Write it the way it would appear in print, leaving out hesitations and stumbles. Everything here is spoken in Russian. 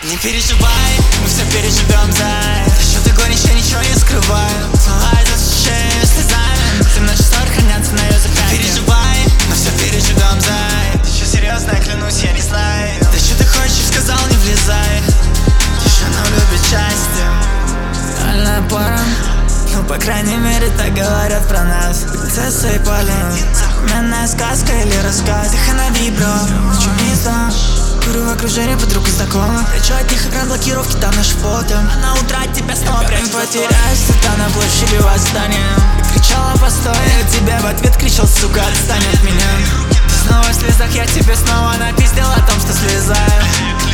Не переживай, мы все переживем, зай. Еще ты гонишь, я ничего не скрываю. Смывает ощущения слезами. Ты наши ссоры хранятся на языках. Не переживай, мы все переживем, зай. Ты что, серьезно, я клянусь, я не знаю. Да что ты хочешь, сказал, не влезай. Еще нам любит счастье. Реальная пара. Ну, по крайней мере, так говорят про нас. Принцесса и Полин. Современная сказка или рассказ. Тихо на вибро, чумисто. Курю в окружении подруг и знакомых. Прячу от них экран блокировки, там наш фото. А на утро от тебя снова прячу. Потеряюсь, ты там на площади восстания. Ты кричала постой, я тебе в ответ кричал, сука, отстань от меня. Ты снова в слезах, я тебе снова напиздил о том, что слезаю.